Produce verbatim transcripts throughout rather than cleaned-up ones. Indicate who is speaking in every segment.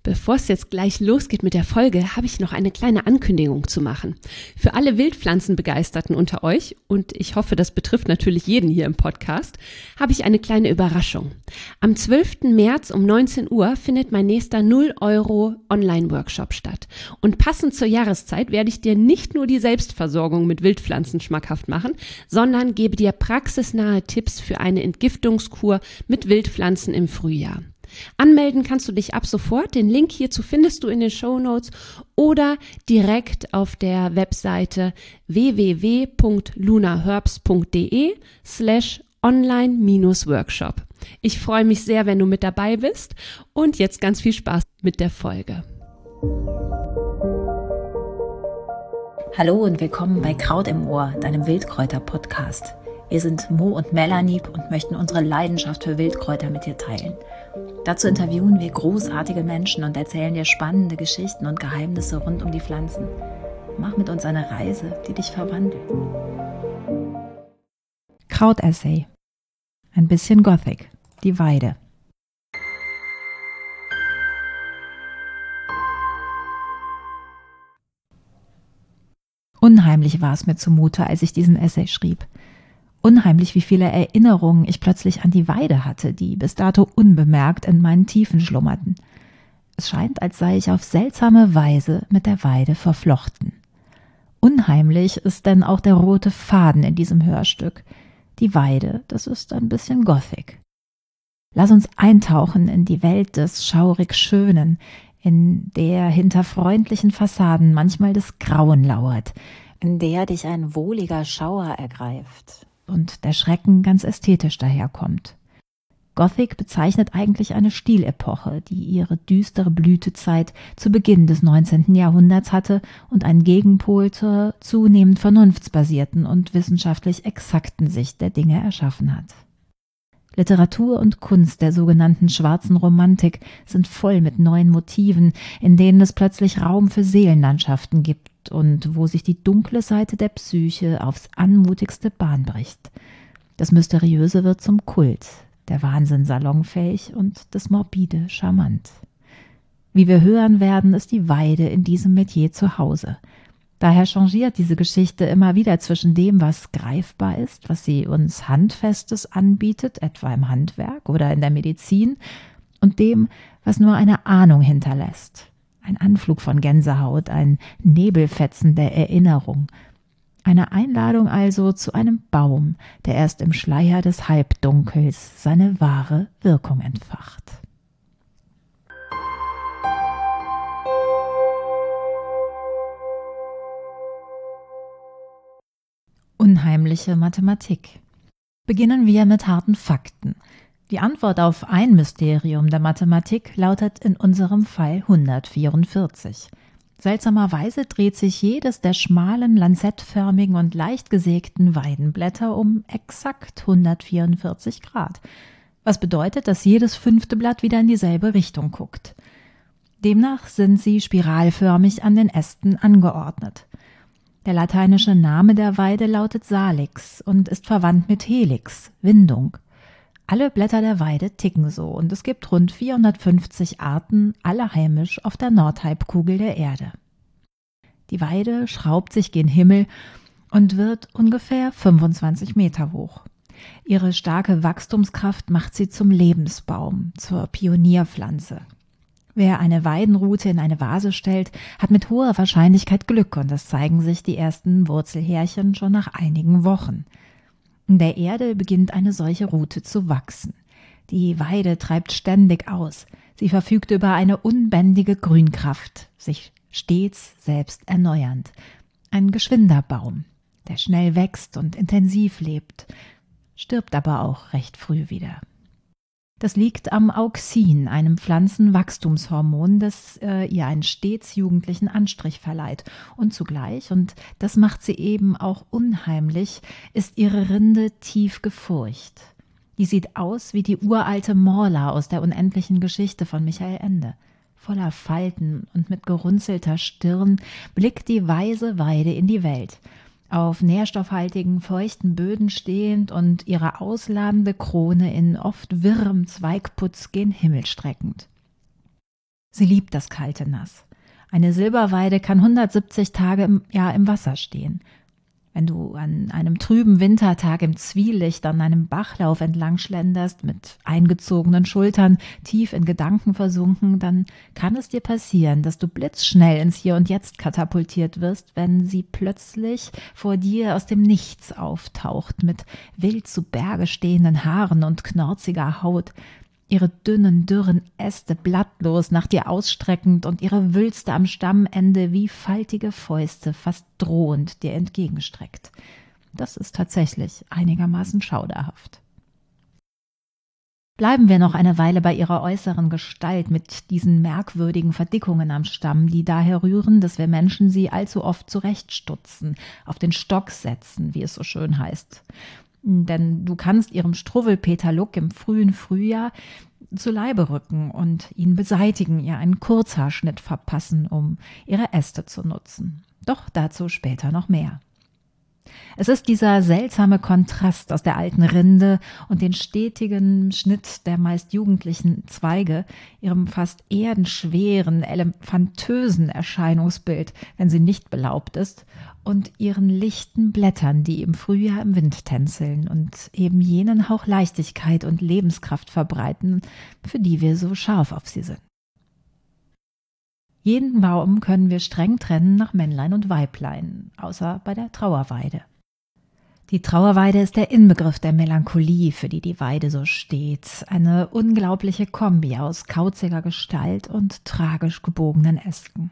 Speaker 1: Bevor es jetzt gleich losgeht mit der Folge, habe ich noch eine kleine Ankündigung zu machen. Für alle Wildpflanzenbegeisterten unter euch, und ich hoffe, das betrifft natürlich jeden hier im Podcast, habe ich eine kleine Überraschung. Am zwölften März um neunzehn Uhr findet mein nächster null Euro Online-Workshop statt. Und passend zur Jahreszeit werde ich dir nicht nur die Selbstversorgung mit Wildpflanzen schmackhaft machen, sondern gebe dir praxisnahe Tipps für eine Entgiftungskur mit Wildpflanzen im Frühjahr. Anmelden kannst du dich ab sofort. Den Link hierzu findest du in den Shownotes oder direkt auf der Webseite w w w punkt lunaherbs punkt de slash online-workshop. Ich freue mich sehr, wenn du mit dabei bist und jetzt ganz viel Spaß mit der Folge.
Speaker 2: Hallo und willkommen bei Kraut im Ohr, deinem Wildkräuter-Podcast. Wir sind Mo und Melanie und möchten unsere Leidenschaft für Wildkräuter mit dir teilen. Dazu interviewen wir großartige Menschen und erzählen dir spannende Geschichten und Geheimnisse rund um die Pflanzen. Mach mit uns eine Reise, die dich verwandelt.
Speaker 3: Kraut-Essay. Ein bisschen Gothic. Die Weide. Unheimlich war es mir zumute, als ich diesen Essay schrieb. Unheimlich, wie viele Erinnerungen ich plötzlich an die Weide hatte, die bis dato unbemerkt in meinen Tiefen schlummerten. Es scheint, als sei ich auf seltsame Weise mit der Weide verflochten. Unheimlich ist denn auch der rote Faden in diesem Hörstück. Die Weide, das ist ein bisschen Gothic. Lass uns eintauchen in die Welt des schaurig Schönen, in der hinter freundlichen Fassaden manchmal das Grauen lauert, in der dich ein wohliger Schauer ergreift und der Schrecken ganz ästhetisch daherkommt. Gothic bezeichnet eigentlich eine Stilepoche, die ihre düstere Blütezeit zu Beginn des neunzehnten Jahrhunderts hatte und einen Gegenpol zur zunehmend vernunftsbasierten und wissenschaftlich exakten Sicht der Dinge erschaffen hat. Literatur und Kunst der sogenannten schwarzen Romantik sind voll mit neuen Motiven, in denen es plötzlich Raum für Seelenlandschaften gibt und wo sich die dunkle Seite der Psyche aufs anmutigste Bahn bricht. Das Mysteriöse wird zum Kult, der Wahnsinn salonfähig und das Morbide charmant. Wie wir hören werden, ist die Weide in diesem Metier zu Hause. Daher changiert diese Geschichte immer wieder zwischen dem, was greifbar ist, was sie uns Handfestes anbietet, etwa im Handwerk oder in der Medizin, und dem, was nur eine Ahnung hinterlässt. Ein Anflug von Gänsehaut, ein Nebelfetzen der Erinnerung. Eine Einladung also zu einem Baum, der erst im Schleier des Halbdunkels seine wahre Wirkung entfacht. Unheimliche Mathematik. Beginnen wir mit harten Fakten. Die Antwort auf ein Mysterium der Mathematik lautet in unserem Fall hundertvierundvierzig. Seltsamerweise dreht sich jedes der schmalen, lanzettförmigen und leicht gesägten Weidenblätter um exakt hundertvierundvierzig Grad, was bedeutet, dass jedes fünfte Blatt wieder in dieselbe Richtung guckt. Demnach sind sie spiralförmig an den Ästen angeordnet. Der lateinische Name der Weide lautet Salix und ist verwandt mit Helix, Windung. Alle Blätter der Weide ticken so und es gibt rund vierhundertfünfzig Arten, alle heimisch auf der Nordhalbkugel der Erde. Die Weide schraubt sich gen Himmel und wird ungefähr fünfundzwanzig Meter hoch. Ihre starke Wachstumskraft macht sie zum Lebensbaum, zur Pionierpflanze. Wer eine Weidenrute in eine Vase stellt, hat mit hoher Wahrscheinlichkeit Glück und es zeigen sich die ersten Wurzelhärchen schon nach einigen Wochen. In der Erde beginnt eine solche Rute zu wachsen. Die Weide treibt ständig aus. Sie verfügt über eine unbändige Grünkraft, sich stets selbst erneuernd. Ein geschwinder Baum, der schnell wächst und intensiv lebt, stirbt aber auch recht früh wieder. Das liegt am Auxin, einem Pflanzenwachstumshormon, das äh, ihr einen stets jugendlichen Anstrich verleiht. Und zugleich, und das macht sie eben auch unheimlich, ist ihre Rinde tief gefurcht. Die sieht aus wie die uralte Morla aus der unendlichen Geschichte von Michael Ende. Voller Falten und mit gerunzelter Stirn blickt die weise Weide in die Welt. Auf nährstoffhaltigen, feuchten Böden stehend und ihre ausladende Krone in oft wirrem Zweigputz gen Himmel streckend. Sie liebt das kalte Nass. Eine Silberweide kann hundertsiebzig Tage im Jahr im Wasser stehen. Wenn du an einem trüben Wintertag im Zwielicht an einem Bachlauf entlang schlenderst, mit eingezogenen Schultern, tief in Gedanken versunken, dann kann es dir passieren, dass du blitzschnell ins Hier und Jetzt katapultiert wirst, wenn sie plötzlich vor dir aus dem Nichts auftaucht, mit wild zu Berge stehenden Haaren und knorziger Haut, ihre dünnen, dürren Äste blattlos nach dir ausstreckend und ihre Wülste am Stammende wie faltige Fäuste fast drohend dir entgegenstreckt. Das ist tatsächlich einigermaßen schauderhaft. Bleiben wir noch eine Weile bei ihrer äußeren Gestalt mit diesen merkwürdigen Verdickungen am Stamm, die daher rühren, dass wir Menschen sie allzu oft zurechtstutzen, auf den Stock setzen, wie es so schön heißt. Denn du kannst ihrem Struwwelpeter-Look im frühen Frühjahr zu Leibe rücken und ihn beseitigen, ihr einen Kurzhaarschnitt verpassen, um ihre Äste zu nutzen. Doch dazu später noch mehr. Es ist dieser seltsame Kontrast aus der alten Rinde und den stetigen Schnitt der meist jugendlichen Zweige, ihrem fast erdenschweren, elefantösen Erscheinungsbild, wenn sie nicht belaubt ist, und ihren lichten Blättern, die im Frühjahr im Wind tänzeln und eben jenen Hauch Leichtigkeit und Lebenskraft verbreiten, für die wir so scharf auf sie sind. Jeden Baum können wir streng trennen nach Männlein und Weiblein, außer bei der Trauerweide. Die Trauerweide ist der Inbegriff der Melancholie, für die die Weide so steht. Eine unglaubliche Kombi aus kauziger Gestalt und tragisch gebogenen Ästen.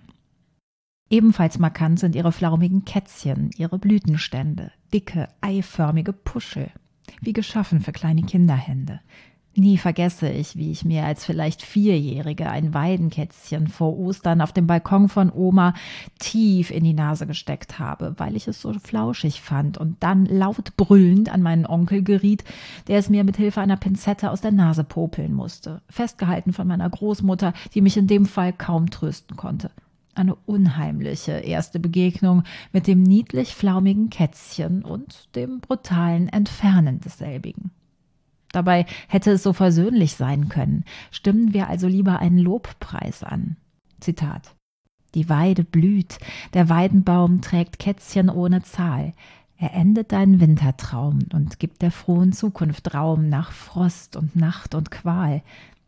Speaker 3: Ebenfalls markant sind ihre flaumigen Kätzchen, ihre Blütenstände, dicke, eiförmige Puschel, wie geschaffen für kleine Kinderhände. Nie vergesse ich, wie ich mir als vielleicht Vierjährige ein Weidenkätzchen vor Ostern auf dem Balkon von Oma tief in die Nase gesteckt habe, weil ich es so flauschig fand und dann laut brüllend an meinen Onkel geriet, der es mir mit Hilfe einer Pinzette aus der Nase popeln musste, festgehalten von meiner Großmutter, die mich in dem Fall kaum trösten konnte. Eine unheimliche erste Begegnung mit dem niedlich flaumigen Kätzchen und dem brutalen Entfernen desselbigen. Dabei hätte es so versöhnlich sein können. Stimmen wir also lieber einen Lobpreis an. Zitat: Die Weide blüht, der Weidenbaum trägt Kätzchen ohne Zahl. Er endet deinen Wintertraum und gibt der frohen Zukunft Raum nach Frost und Nacht und Qual.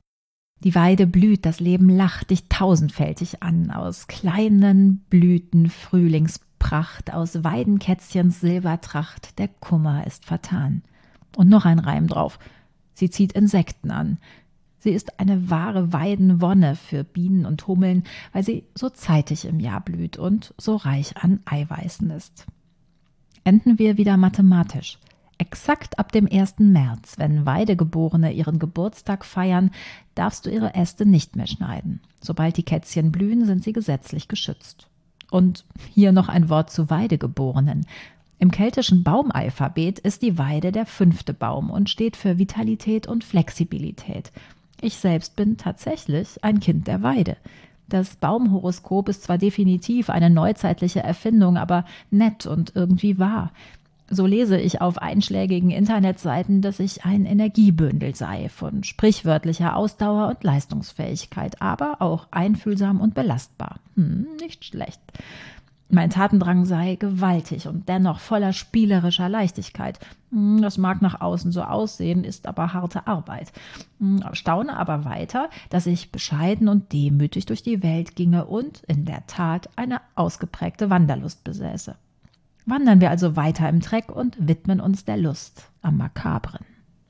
Speaker 3: Die Weide blüht, das Leben lacht dich tausendfältig an, aus kleinen Blüten Frühlingspracht, aus Weidenkätzchens Silbertracht, der Kummer ist vertan. Und noch ein Reim drauf. Sie zieht Insekten an. Sie ist eine wahre Weidenwonne für Bienen und Hummeln, weil sie so zeitig im Jahr blüht und so reich an Eiweißen ist. Enden wir wieder mathematisch. Exakt ab dem ersten März, wenn Weidegeborene ihren Geburtstag feiern, darfst du ihre Äste nicht mehr schneiden. Sobald die Kätzchen blühen, sind sie gesetzlich geschützt. Und hier noch ein Wort zu Weidegeborenen. Im keltischen Baumalphabet ist die Weide der fünfte Baum und steht für Vitalität und Flexibilität. Ich selbst bin tatsächlich ein Kind der Weide. Das Baumhoroskop ist zwar definitiv eine neuzeitliche Erfindung, aber nett und irgendwie wahr. So lese ich auf einschlägigen Internetseiten, dass ich ein Energiebündel sei, von sprichwörtlicher Ausdauer und Leistungsfähigkeit, aber auch einfühlsam und belastbar. Hm, nicht schlecht. Mein Tatendrang sei gewaltig und dennoch voller spielerischer Leichtigkeit. Das mag nach außen so aussehen, ist aber harte Arbeit. Staune aber weiter, dass ich bescheiden und demütig durch die Welt ginge und in der Tat eine ausgeprägte Wanderlust besäße. Wandern wir also weiter im Treck und widmen uns der Lust am Makabren.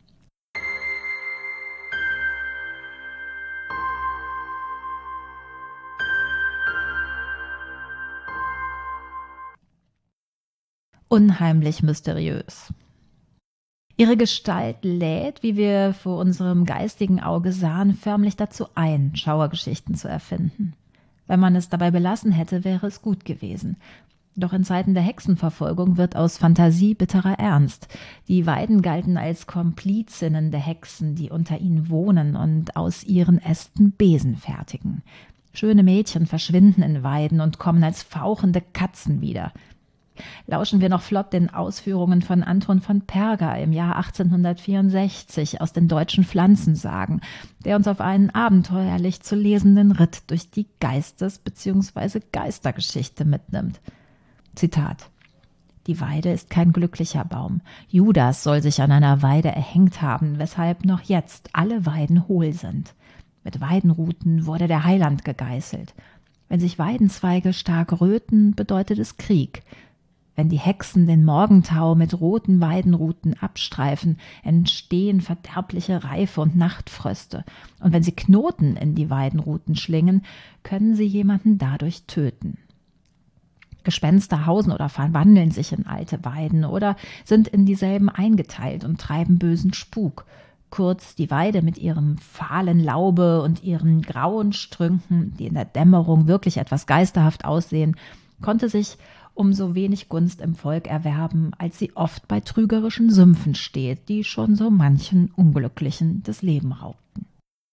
Speaker 3: Unheimlich mysteriös. Ihre Gestalt lädt, wie wir vor unserem geistigen Auge sahen, förmlich dazu ein, Schauergeschichten zu erfinden. Wenn man es dabei belassen hätte, wäre es gut gewesen. Doch in Zeiten der Hexenverfolgung wird aus Fantasie bitterer Ernst. Die Weiden galten als Komplizinnen der Hexen, die unter ihnen wohnen und aus ihren Ästen Besen fertigen. Schöne Mädchen verschwinden in Weiden und kommen als fauchende Katzen wieder. Lauschen wir noch flott den Ausführungen von Anton von Perger im Jahr achtzehnhundertvierundsechzig aus den deutschen Pflanzensagen, der uns auf einen abenteuerlich zu lesenden Ritt durch die Geistes- bzw. Geistergeschichte mitnimmt. Zitat: Die Weide ist kein glücklicher Baum. Judas soll sich an einer Weide erhängt haben, weshalb noch jetzt alle Weiden hohl sind. Mit Weidenruten wurde der Heiland gegeißelt. Wenn sich Weidenzweige stark röten, bedeutet es Krieg. Wenn die Hexen den Morgentau mit roten Weidenruten abstreifen, entstehen verderbliche Reife und Nachtfröste. Und wenn sie Knoten in die Weidenruten schlingen, können sie jemanden dadurch töten. Gespenster hausen oder verwandeln sich in alte Weiden oder sind in dieselben eingeteilt und treiben bösen Spuk. Kurz, die Weide mit ihrem fahlen Laube und ihren grauen Strünken, die in der Dämmerung wirklich etwas geisterhaft aussehen, konnte sich umso wenig Gunst im Volk erwerben, als sie oft bei trügerischen Sümpfen steht, die schon so manchen Unglücklichen das Leben raubten.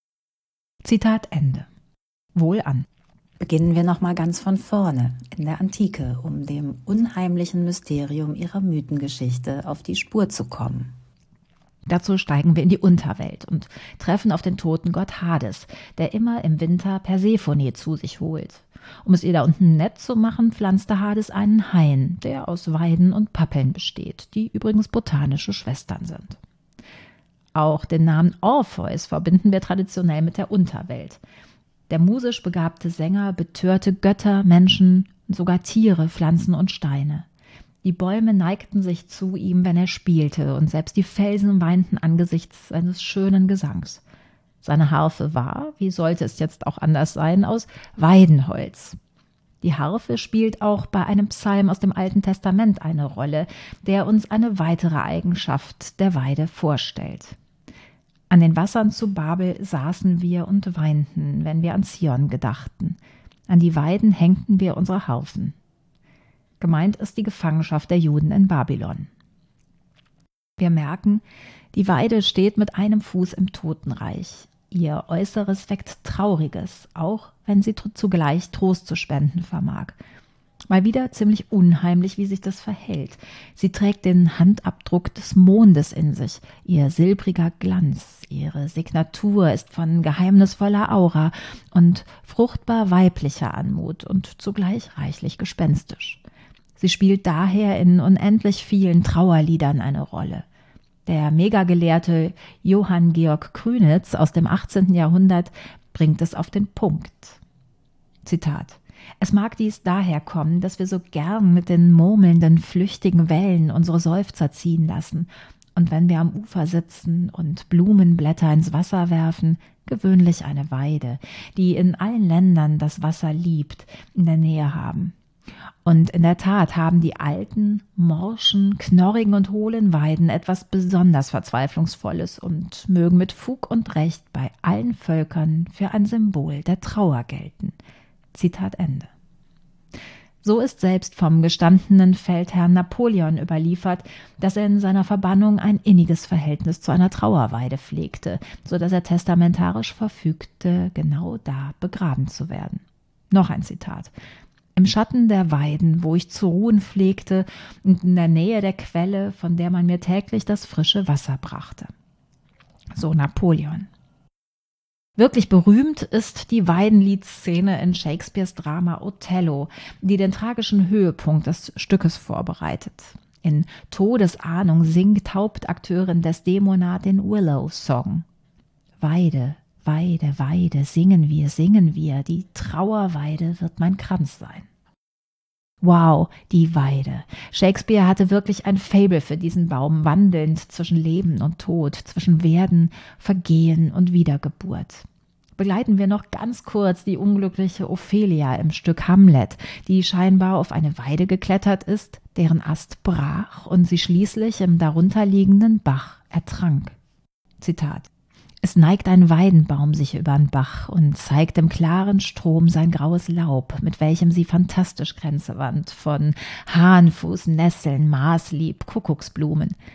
Speaker 3: Zitat Ende. Wohlan.
Speaker 2: Beginnen wir nochmal ganz von vorne, in der Antike, um dem unheimlichen Mysterium ihrer Mythengeschichte auf die Spur zu kommen.
Speaker 3: Dazu steigen wir in die Unterwelt und treffen auf den toten Gott Hades, der immer im Winter Persephone zu sich holt. Um es ihr da unten nett zu machen, pflanzte Hades einen Hain, der aus Weiden und Pappeln besteht, die übrigens botanische Schwestern sind. Auch den Namen Orpheus verbinden wir traditionell mit der Unterwelt. Der musisch begabte Sänger betörte Götter, Menschen, sogar Tiere, Pflanzen und Steine. Die Bäume neigten sich zu ihm, wenn er spielte, und selbst die Felsen weinten angesichts seines schönen Gesangs. Seine Harfe war, wie sollte es jetzt auch anders sein, aus Weidenholz. Die Harfe spielt auch bei einem Psalm aus dem Alten Testament eine Rolle, der uns eine weitere Eigenschaft der Weide vorstellt. An den Wassern zu Babel saßen wir und weinten, wenn wir an Zion gedachten. An die Weiden hängten wir unsere Harfen. Gemeint ist die Gefangenschaft der Juden in Babylon. Wir merken, die Weide steht mit einem Fuß im Totenreich. Ihr Äußeres weckt Trauriges, auch wenn sie zugleich Trost zu spenden vermag. Mal wieder ziemlich unheimlich, wie sich das verhält. Sie trägt den Handabdruck des Mondes in sich, ihr silbriger Glanz, ihre Signatur ist von geheimnisvoller Aura und fruchtbar weiblicher Anmut und zugleich reichlich gespenstisch. Sie spielt daher in unendlich vielen Trauerliedern eine Rolle. Der Megagelehrte Johann Georg Krünitz aus dem achtzehnten Jahrhundert bringt es auf den Punkt. Zitat: Es mag dies daher kommen, dass wir so gern mit den murmelnden, flüchtigen Wellen unsere Seufzer ziehen lassen und wenn wir am Ufer sitzen und Blumenblätter ins Wasser werfen, gewöhnlich eine Weide, die in allen Ländern das Wasser liebt, in der Nähe haben. Und in der Tat haben die alten, morschen, knorrigen und hohlen Weiden etwas besonders Verzweiflungsvolles und mögen mit Fug und Recht bei allen Völkern für ein Symbol der Trauer gelten. Zitat Ende. So ist selbst vom gestandenen Feldherrn Napoleon überliefert, dass er in seiner Verbannung ein inniges Verhältnis zu einer Trauerweide pflegte, so dass er testamentarisch verfügte, genau da begraben zu werden. Noch ein Zitat: Im Schatten der Weiden, wo ich zu ruhen pflegte, und in der Nähe der Quelle, von der man mir täglich das frische Wasser brachte. So Napoleon. Wirklich berühmt ist die Weidenliedszene in Shakespeares Drama Othello, die den tragischen Höhepunkt des Stückes vorbereitet. In Todesahnung singt Hauptakteurin Desdemona den Willow-Song. Weide, Weide, Weide, singen wir, singen wir, die Trauerweide wird mein Kranz sein. Wow, die Weide. Shakespeare hatte wirklich ein Faible für diesen Baum, wandelnd zwischen Leben und Tod, zwischen Werden, Vergehen und Wiedergeburt. Begleiten wir noch ganz kurz die unglückliche Ophelia im Stück Hamlet, die scheinbar auf eine Weide geklettert ist, deren Ast brach und sie schließlich im darunterliegenden Bach ertrank. Zitat: Es neigt ein Weidenbaum sich übern Bach und zeigt im klaren Strom sein graues Laub, mit welchem sie fantastisch Kränze wand von Hahnfuß, Nesseln, Maßlieb, Kuckucksblumen.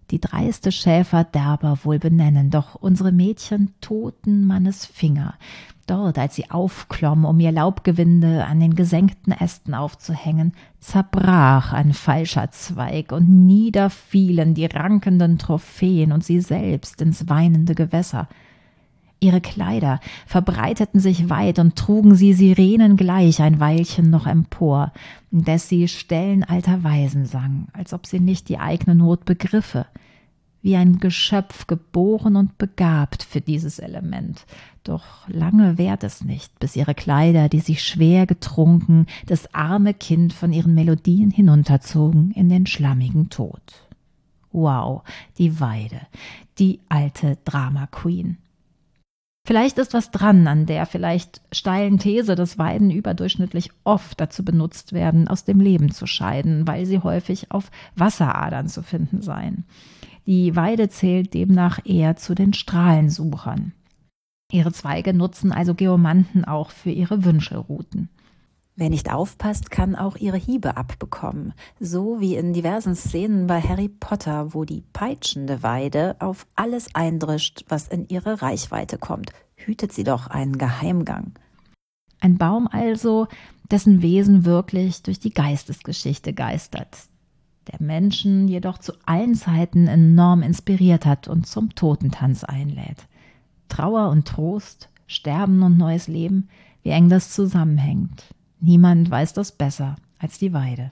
Speaker 3: die dreiste Schäferderber wohl benennen, doch unsere Mädchen toten Mannes Finger. Dort, als sie aufklommen, um ihr Laubgewinde an den gesenkten Ästen aufzuhängen, zerbrach ein falscher Zweig und niederfielen die rankenden Trophäen und sie selbst ins weinende Gewässer. Ihre Kleider verbreiteten sich weit und trugen sie Sirenen gleich ein Weilchen noch empor, indes sie Stellen alter Weisen sang, als ob sie nicht die eigene Not begriffe, wie ein Geschöpf geboren und begabt für dieses Element. Doch lange währt es nicht, bis ihre Kleider, die sich schwer getrunken, das arme Kind von ihren Melodien hinunterzogen in den schlammigen Tod. Wow, die Weide, die alte Drama Queen. Vielleicht ist was dran an der vielleicht steilen These, dass Weiden überdurchschnittlich oft dazu benutzt werden, aus dem Leben zu scheiden, weil sie häufig auf Wasseradern zu finden seien. Die Weide zählt demnach eher zu den Strahlensuchern. Ihre Zweige nutzen also Geomanten auch für ihre Wünschelruten.
Speaker 2: Wer nicht aufpasst, kann auch ihre Hiebe abbekommen. So wie in diversen Szenen bei Harry Potter, wo die peitschende Weide auf alles eindrischt, was in ihre Reichweite kommt. Hütet sie doch einen Geheimgang.
Speaker 3: Ein Baum also, dessen Wesen wirklich durch die Geistesgeschichte geistert, der Menschen jedoch zu allen Zeiten enorm inspiriert hat und zum Totentanz einlädt. Trauer und Trost, Sterben und neues Leben, wie eng das zusammenhängt. Niemand weiß das besser als die Weide.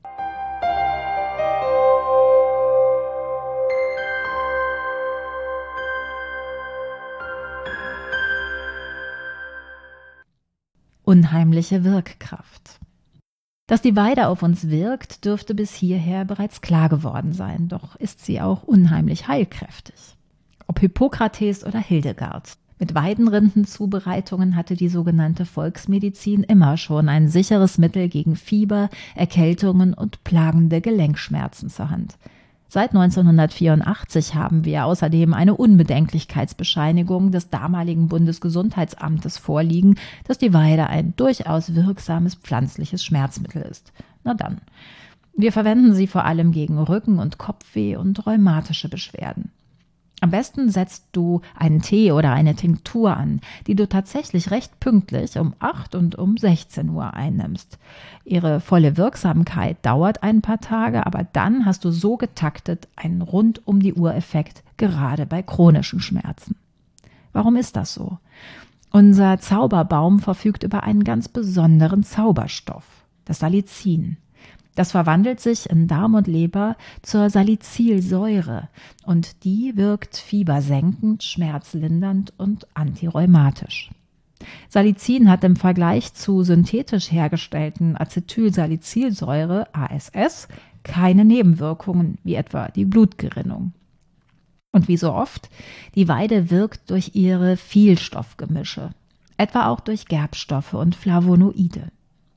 Speaker 3: Unheimliche Wirkkraft. Dass die Weide auf uns wirkt, dürfte bis hierher bereits klar geworden sein, doch ist sie auch unheimlich heilkräftig. Ob Hippokrates oder Hildegard. Mit Weidenrindenzubereitungen hatte die sogenannte Volksmedizin immer schon ein sicheres Mittel gegen Fieber, Erkältungen und plagende Gelenkschmerzen zur Hand. Seit neunzehnhundertvierundachtzig haben wir außerdem eine Unbedenklichkeitsbescheinigung des damaligen Bundesgesundheitsamtes vorliegen, dass die Weide ein durchaus wirksames pflanzliches Schmerzmittel ist. Na dann. Wir verwenden sie vor allem gegen Rücken- und Kopfweh und rheumatische Beschwerden. Am besten setzt du einen Tee oder eine Tinktur an, die du tatsächlich recht pünktlich um acht und um sechzehn Uhr einnimmst. Ihre volle Wirksamkeit dauert ein paar Tage, aber dann hast du so getaktet einen Rund-um-die-Uhr-Effekt, gerade bei chronischen Schmerzen. Warum ist das so? Unser Zauberbaum verfügt über einen ganz besonderen Zauberstoff, das Salicin. Das verwandelt sich in Darm und Leber zur Salicylsäure und die wirkt fiebersenkend, schmerzlindernd und antirheumatisch. Salicin hat im Vergleich zu synthetisch hergestellten Acetylsalicylsäure, A S S, keine Nebenwirkungen, wie etwa die Blutgerinnung. Und wie so oft, die Weide wirkt durch ihre Vielstoffgemische, etwa auch durch Gerbstoffe und Flavonoide.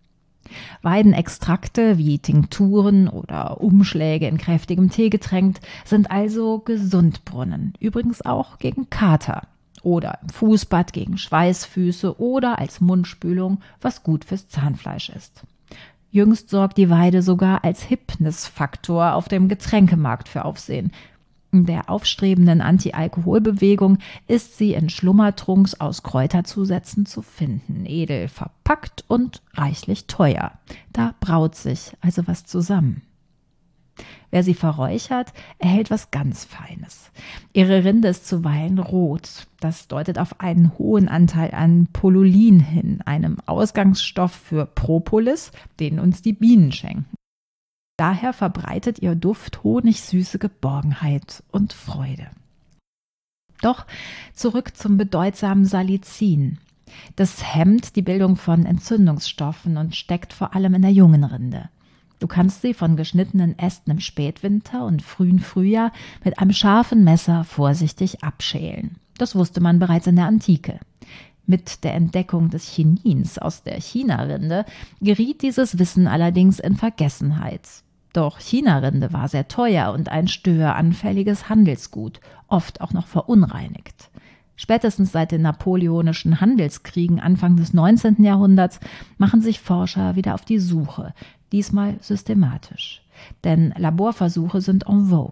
Speaker 3: Weidenextrakte wie Tinkturen oder Umschläge in kräftigem Tee getränkt sind also Gesundbrunnen, übrigens auch gegen Kater oder im Fußbad gegen Schweißfüße oder als Mundspülung, was gut fürs Zahnfleisch ist. Jüngst sorgt die Weide sogar als Hipness-Faktor auf dem Getränkemarkt für Aufsehen. In der aufstrebenden Anti-Alkohol-Bewegung ist sie in Schlummertrunks aus Kräuterzusätzen zu finden, edel verpackt und reichlich teuer. Da braut sich also was zusammen. Wer sie verräuchert, erhält was ganz Feines. Ihre Rinde ist zuweilen rot. Das deutet auf einen hohen Anteil an Polulin hin, einem Ausgangsstoff für Propolis, den uns die Bienen schenken. Daher verbreitet ihr Duft honigsüße Geborgenheit und Freude. Doch zurück zum bedeutsamen Salicin. Das hemmt die Bildung von Entzündungsstoffen und steckt vor allem in der jungen Rinde. Du kannst sie von geschnittenen Ästen im Spätwinter und frühen Frühjahr mit einem scharfen Messer vorsichtig abschälen. Das wusste man bereits in der Antike. Mit der Entdeckung des Chinins aus der China-Rinde geriet dieses Wissen allerdings in Vergessenheit. Doch China-Rinde war sehr teuer und ein störanfälliges Handelsgut, oft auch noch verunreinigt. Spätestens seit den napoleonischen Handelskriegen Anfang des neunzehnten Jahrhunderts machen sich Forscher wieder auf die Suche, diesmal systematisch. Denn Laborversuche sind en vogue.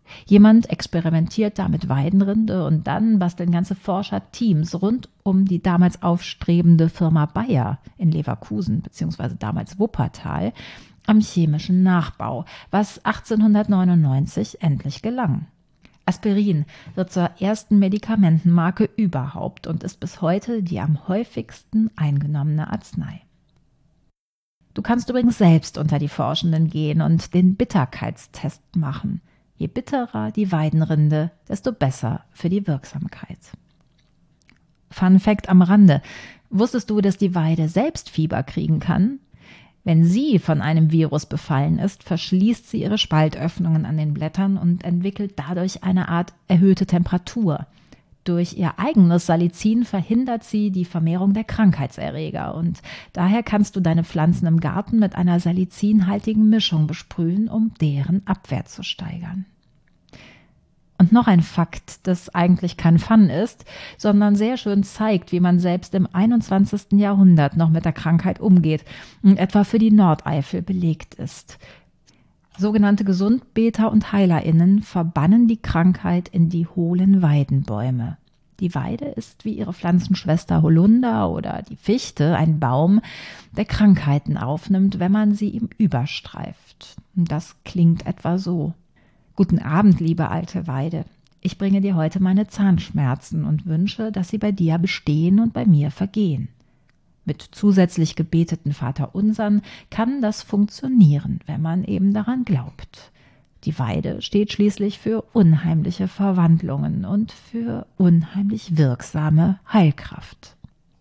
Speaker 3: Jemand experimentiert da mit Weidenrinde und dann basteln ganze Forscherteams rund um die damals aufstrebende Firma Bayer in Leverkusen bzw. damals Wuppertal am chemischen Nachbau, was achtzehnhundertneunundneunzig endlich gelang. Aspirin wird zur ersten Medikamentenmarke überhaupt und ist bis heute die am häufigsten eingenommene Arznei. Du kannst übrigens selbst unter die Forschenden gehen und den Bitterkeitstest machen. Je bitterer die Weidenrinde, desto besser für die Wirksamkeit. Fun Fact am Rande: Wusstest du, dass die Weide selbst Fieber kriegen kann? Wenn sie von einem Virus befallen ist, verschließt sie ihre Spaltöffnungen an den Blättern und entwickelt dadurch eine Art erhöhte Temperatur. Durch ihr eigenes Salicin verhindert sie die Vermehrung der Krankheitserreger und daher kannst du deine Pflanzen im Garten mit einer salicinhaltigen Mischung besprühen, um deren Abwehr zu steigern. Und noch ein Fakt, das eigentlich kein Fun ist, sondern sehr schön zeigt, wie man selbst im einundzwanzigsten Jahrhundert noch mit der Krankheit umgeht und etwa für die Nordeifel belegt ist. Sogenannte Gesundbeter und HeilerInnen verbannen die Krankheit in die hohlen Weidenbäume. Die Weide ist wie ihre Pflanzenschwester Holunder oder die Fichte ein Baum, der Krankheiten aufnimmt, wenn man sie ihm überstreift. Das klingt etwa so: Guten Abend, liebe alte Weide. Ich bringe dir heute meine Zahnschmerzen und wünsche, dass sie bei dir bestehen und bei mir vergehen. Mit zusätzlich gebeteten Vaterunsern kann das funktionieren, wenn man eben daran glaubt. Die Weide steht schließlich für unheimliche Verwandlungen und für unheimlich wirksame Heilkraft.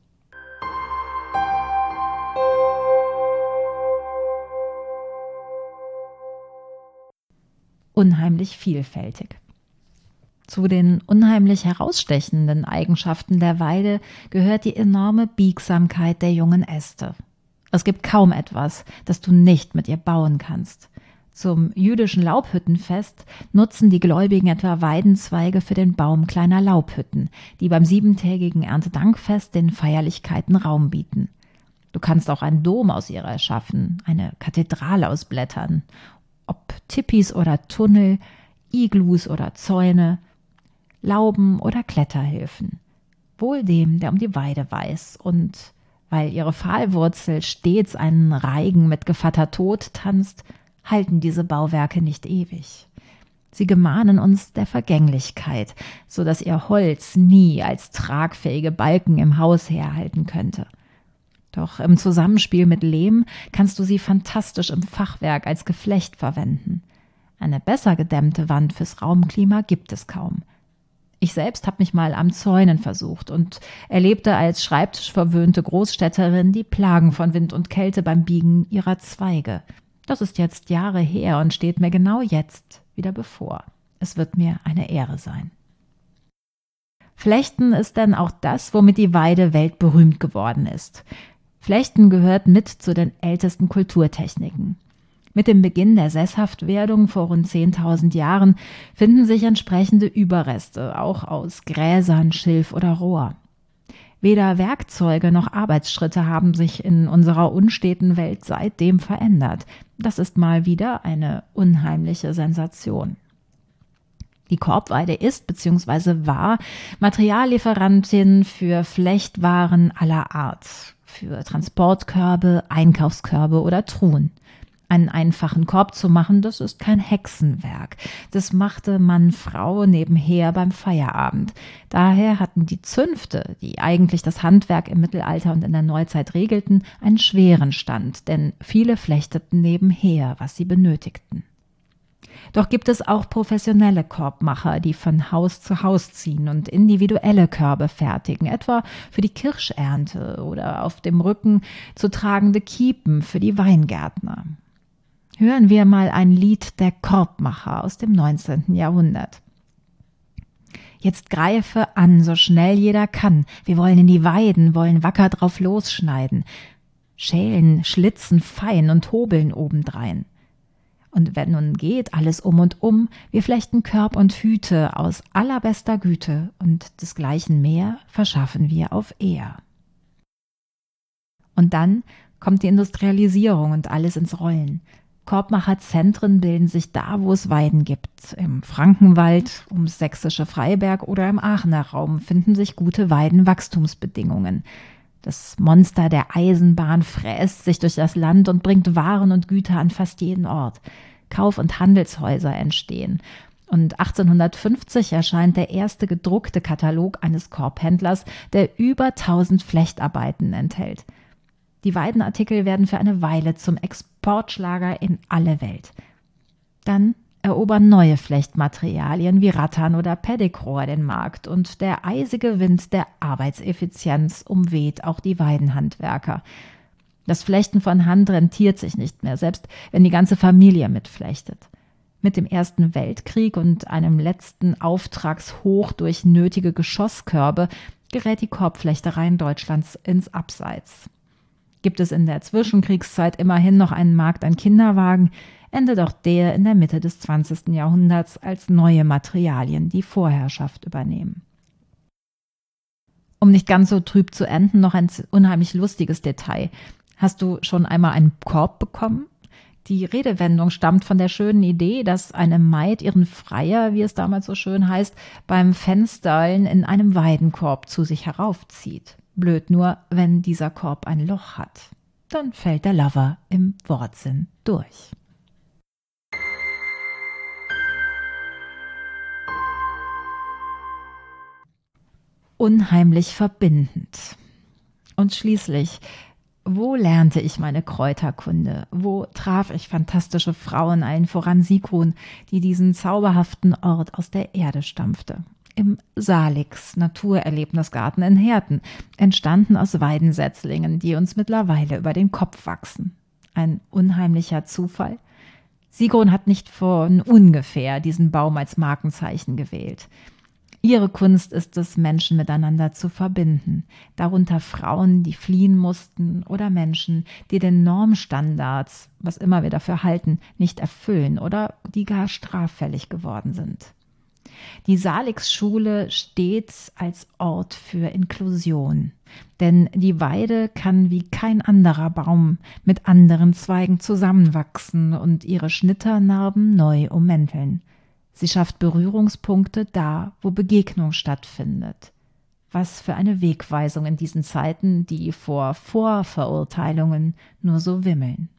Speaker 3: Unheimlich vielfältig. Zu den unheimlich herausstechenden Eigenschaften der Weide gehört die enorme Biegsamkeit der jungen Äste. Es gibt kaum etwas, das du nicht mit ihr bauen kannst. Zum jüdischen Laubhüttenfest nutzen die Gläubigen etwa Weidenzweige für den Baum kleiner Laubhütten, die beim siebentägigen Erntedankfest den Feierlichkeiten Raum bieten. Du kannst auch einen Dom aus ihr erschaffen, eine Kathedrale aus Blättern. Ob Tipis oder Tunnel, Iglus oder Zäune, Lauben oder Kletterhilfen. Wohl dem, der um die Weide weiß und, weil ihre Pfahlwurzel stets einen Reigen mit Gevatter Tod tanzt, halten diese Bauwerke nicht ewig. Sie gemahnen uns der Vergänglichkeit, so dass ihr Holz nie als tragfähige Balken im Haus herhalten könnte. Doch im Zusammenspiel mit Lehm kannst du sie fantastisch im Fachwerk als Geflecht verwenden. Eine besser gedämmte Wand fürs Raumklima gibt es kaum. Ich selbst habe mich mal am Zäunen versucht und erlebte als schreibtischverwöhnte Großstädterin die Plagen von Wind und Kälte beim Biegen ihrer Zweige. Das ist jetzt Jahre her und steht mir genau jetzt wieder bevor. Es wird mir eine Ehre sein. Flechten ist denn auch das, womit die Weide weltberühmt geworden ist. Flechten gehört mit zu den ältesten Kulturtechniken. Mit dem Beginn der Sesshaftwerdung vor rund zehntausend Jahren finden sich entsprechende Überreste, auch aus Gräsern, Schilf oder Rohr. Weder Werkzeuge noch Arbeitsschritte haben sich in unserer unsteten Welt seitdem verändert. Das ist mal wieder eine unheimliche Sensation. Die Korbweide ist bzw. war Materiallieferantin für Flechtwaren aller Art, für Transportkörbe, Einkaufskörbe oder Truhen. Einen einfachen Korb zu machen, das ist kein Hexenwerk. Das machte Mann, Frau nebenher beim Feierabend. Daher hatten die Zünfte, die eigentlich das Handwerk im Mittelalter und in der Neuzeit regelten, einen schweren Stand, denn viele flechteten nebenher, was sie benötigten. Doch gibt es auch professionelle Korbmacher, die von Haus zu Haus ziehen und individuelle Körbe fertigen, etwa für die Kirschernte oder auf dem Rücken zu tragende Kiepen für die Weingärtner. Hören wir mal ein Lied der Korbmacher aus dem neunzehnten Jahrhundert. Jetzt greife an, so schnell jeder kann. Wir wollen in die Weiden, wollen wacker drauf losschneiden. Schälen, schlitzen fein und hobeln obendrein. Und wenn nun geht alles um und um, wir flechten Körb und Hüte aus allerbester Güte und desgleichen mehr verschaffen wir auf Ehr. Und dann kommt die Industrialisierung und alles ins Rollen. Korbmacherzentren bilden sich da, wo es Weiden gibt. Im Frankenwald, ums sächsische Freiberg oder im Aachener Raum finden sich gute Weidenwachstumsbedingungen. Das Monster der Eisenbahn fräst sich durch das Land und bringt Waren und Güter an fast jeden Ort. Kauf- und Handelshäuser entstehen. Und achtzehnhundertfünfzig erscheint der erste gedruckte Katalog eines Korbhändlers, der über tausend Flechtarbeiten enthält. Die Weidenartikel werden für eine Weile zum Exportschlager in alle Welt. Dann erobern neue Flechtmaterialien wie Rattan oder Pedikrohr den Markt und der eisige Wind der Arbeitseffizienz umweht auch die Weidenhandwerker. Das Flechten von Hand rentiert sich nicht mehr, selbst wenn die ganze Familie mitflechtet. Mit dem Ersten Weltkrieg und einem letzten Auftragshoch durch nötige Geschosskörbe gerät die Korbflechterei in Deutschlands ins Abseits. Gibt es in der Zwischenkriegszeit immerhin noch einen Markt an Kinderwagen, endet auch der in der Mitte des zwanzigsten Jahrhunderts, als neue Materialien die Vorherrschaft übernehmen. Um nicht ganz so trüb zu enden, noch ein unheimlich lustiges Detail. Hast du schon einmal einen Korb bekommen? Die Redewendung stammt von der schönen Idee, dass eine Maid ihren Freier, wie es damals so schön heißt, beim Fensterlen in einem Weidenkorb zu sich heraufzieht. Blöd nur, wenn dieser Korb ein Loch hat. Dann fällt der Lover im Wortsinn durch. Unheimlich verbindend. Und schließlich, wo lernte ich meine Kräuterkunde? Wo traf ich fantastische Frauen, allen voran Sigrun, die diesen zauberhaften Ort aus der Erde stampfte? Im Salix Naturerlebnisgarten in Herten, entstanden aus Weidensetzlingen, die uns mittlerweile über den Kopf wachsen. Ein unheimlicher Zufall? Sigrun hat nicht von ungefähr diesen Baum als Markenzeichen gewählt. Ihre Kunst ist es, Menschen miteinander zu verbinden, darunter Frauen, die fliehen mussten, oder Menschen, die den Normstandards, was immer wir dafür halten, nicht erfüllen oder die gar straffällig geworden sind. Die Salix-Schule steht als Ort für Inklusion, denn die Weide kann wie kein anderer Baum mit anderen Zweigen zusammenwachsen und ihre Schnitternarben neu ummänteln. Sie schafft Berührungspunkte da, wo Begegnung stattfindet. Was für eine Wegweisung in diesen Zeiten, die vor Vorverurteilungen nur so wimmeln.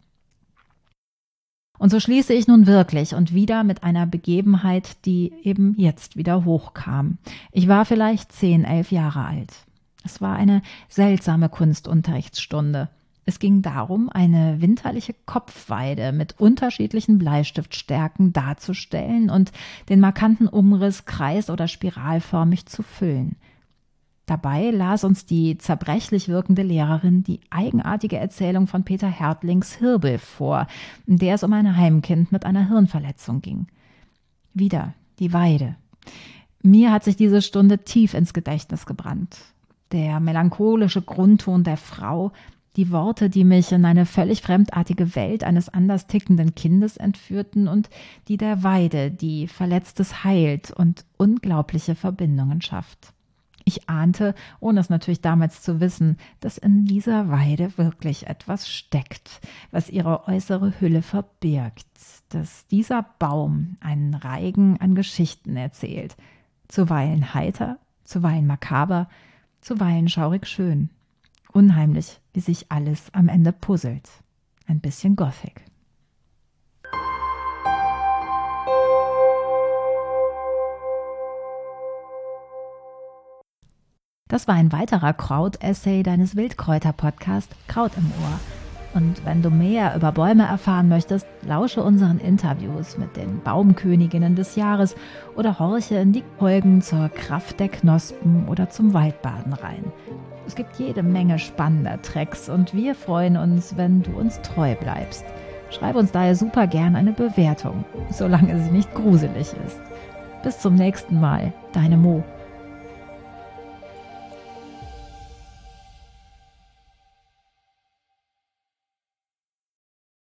Speaker 3: Und so schließe ich nun wirklich und wieder mit einer Begebenheit, die eben jetzt wieder hochkam. Ich war vielleicht zehn, elf Jahre alt. Es war eine seltsame Kunstunterrichtsstunde. Es ging darum, eine winterliche Kopfweide mit unterschiedlichen Bleistiftstärken darzustellen und den markanten Umriss kreis- oder spiralförmig zu füllen. Dabei las uns die zerbrechlich wirkende Lehrerin die eigenartige Erzählung von Peter Härtlings Hirbel vor, in der es um ein Heimkind mit einer Hirnverletzung ging. Wieder die Weide. Mir hat sich diese Stunde tief ins Gedächtnis gebrannt. Der melancholische Grundton der Frau, die Worte, die mich in eine völlig fremdartige Welt eines anders tickenden Kindes entführten, und die der Weide, die Verletztes heilt und unglaubliche Verbindungen schafft. Ich ahnte, ohne es natürlich damals zu wissen, dass in dieser Weide wirklich etwas steckt, was ihre äußere Hülle verbirgt, dass dieser Baum einen Reigen an Geschichten erzählt, zuweilen heiter, zuweilen makaber, zuweilen schaurig schön. Unheimlich, wie sich alles am Ende puzzelt. Ein bisschen Gothic. Das war ein weiterer Kraut-Essay deines Wildkräuter-Podcasts Kraut im Ohr. Und wenn du mehr über Bäume erfahren möchtest, lausche unseren Interviews mit den Baumköniginnen des Jahres oder horche in die Folgen zur Kraft der Knospen oder zum Waldbaden rein. Es gibt jede Menge spannender Tracks und wir freuen uns, wenn du uns treu bleibst. Schreib uns daher super gern eine Bewertung, solange sie nicht gruselig ist. Bis zum nächsten Mal, deine Mo.